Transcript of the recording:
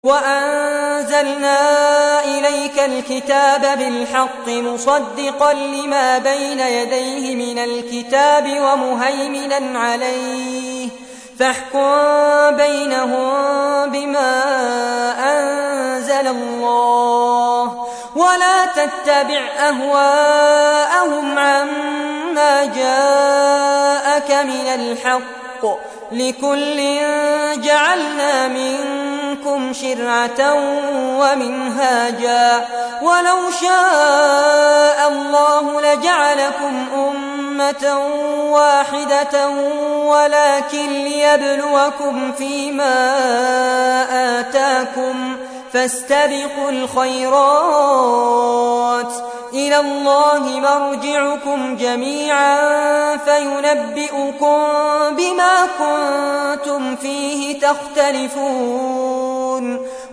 وَأَنزَلْنَا إِلَيْكَ الْكِتَابَ بِالْحَقِّ مُصَدِّقًا لِمَا بَيْنَ يَدَيْهِ مِنَ الْكِتَابِ وَمُهَيْمِنًا عَلَيْهِ فَاحْكُم بَيْنَهُم بِمَا أَنزَلَ اللَّهُ وَلَا تَتَّبِعْ أَهْوَاءَهُمْ عَمَّا جَاءَكَ مِنَ الْحَقِّ ۚ لِكُلٍّ جَعَلْنَا مِنكُمْ شِرْعَةً وَمِنْهَاجًا ۚ وَلَوْ شَاءَ اللَّهُ لَجَعَلَكُمْ أُمَّةً وَاحِدَةً وَلَٰكِن لِّيَبْلُوَكُمْ فِيمَا آتَاكُمْ ۖ فَاسْتَبِقُوا الْخَيْرَاتِ ۚ إِلَى اللَّهِ مَرْجِعُكُمْ جَمِيعًا فَيُنَبِّئُكُم بِمَا كُنتُمْ فِيهِ تَخْتَلِفُونَ